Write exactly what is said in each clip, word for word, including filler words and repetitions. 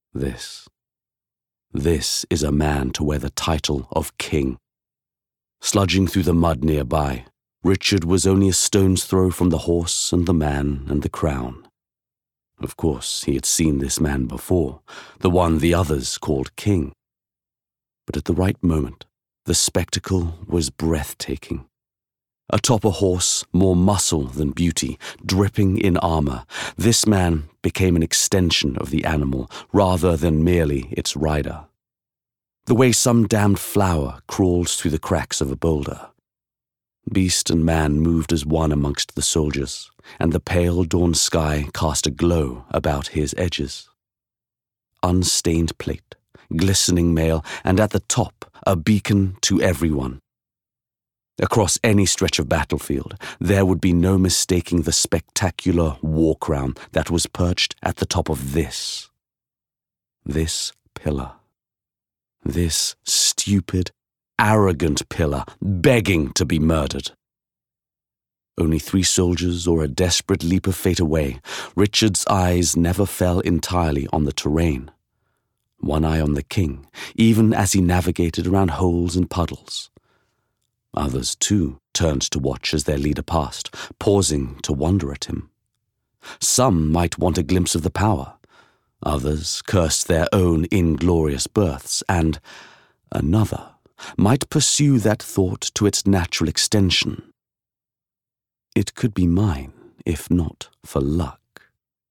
This, this is a man to wear the title of king. Sludging through the mud nearby, Richard was only a stone's throw from the horse and the man and the crown. Of course, he had seen this man before, the one the others called king. But at the right moment, the spectacle was breathtaking. Atop a horse, more muscle than beauty, dripping in armor, this man became an extension of the animal rather than merely its rider. The way some damned flower crawls through the cracks of a boulder. Beast and man moved as one amongst the soldiers, and the pale dawn sky cast a glow about his edges. Unstained plate, glistening mail, and at the top a beacon to everyone. Across any stretch of battlefield, there would be no mistaking the spectacular war crown that was perched at the top of this. This pillar. This stupid, arrogant pillar begging to be murdered. Only three soldiers or a desperate leap of fate away, Richard's eyes never fell entirely on the terrain. One eye on the king, even as he navigated around holes and puddles. Others, too, turned to watch as their leader passed, pausing to wonder at him. Some might want a glimpse of the power. Others cursed their own inglorious births, and another might pursue that thought to its natural extension. It could be mine, if not for luck.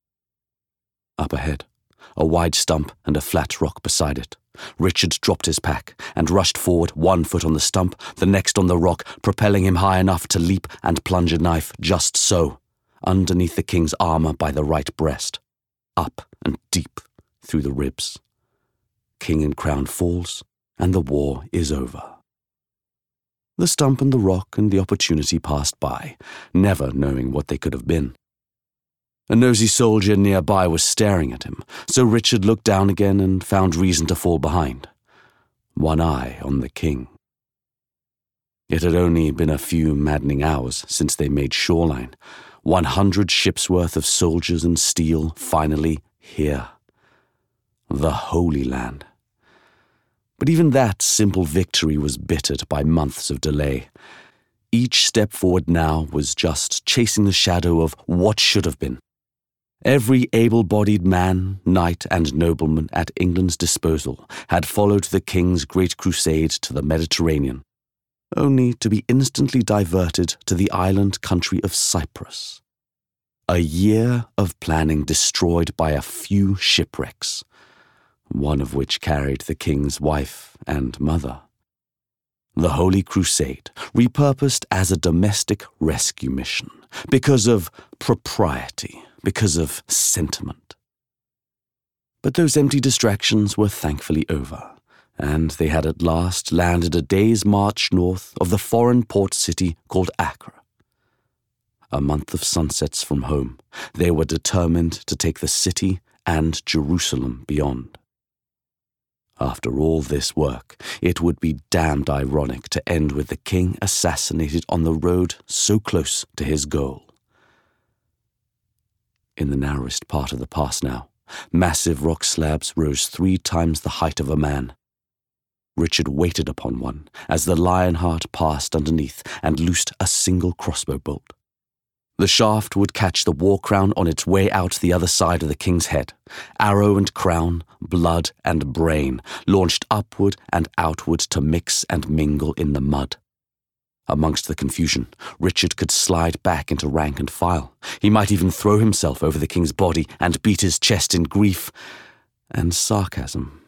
Up ahead, a wide stump and a flat rock beside it. Richard dropped his pack and rushed forward, one foot on the stump, the next on the rock, propelling him high enough to leap and plunge a knife just so, underneath the king's armor by the right breast, up and deep through the ribs. King and crown falls, and the war is over. The stump and the rock and the opportunity passed by, never knowing what they could have been. A nosy soldier nearby was staring at him, so Richard looked down again and found reason to fall behind. One eye on the king. It had only been a few maddening hours since they made shoreline. One hundred ships' worth of soldiers and steel finally here. The Holy Land. But even that simple victory was bittered by months of delay. Each step forward now was just chasing the shadow of what should have been. Every able-bodied man, knight, and nobleman at England's disposal had followed the king's great crusade to the Mediterranean, only to be instantly diverted to the island country of Cyprus. A year of planning destroyed by a few shipwrecks, one of which carried the king's wife and mother. The Holy Crusade, repurposed as a domestic rescue mission, because of propriety, because of sentiment. But those empty distractions were thankfully over, and they had at last landed a day's march north of the foreign port city called Acre. A month of sunsets from home, they were determined to take the city and Jerusalem beyond. After all this work, it would be damned ironic to end with the king assassinated on the road so close to his goal. In the narrowest part of the pass now, massive rock slabs rose three times the height of a man. Richard waited upon one as the Lionheart passed underneath and loosed a single crossbow bolt. The shaft would catch the war crown on its way out the other side of the king's head. Arrow and crown, blood and brain, launched upward and outward to mix and mingle in the mud. Amongst the confusion, Richard could slide back into rank and file. He might even throw himself over the king's body and beat his chest in grief and sarcasm.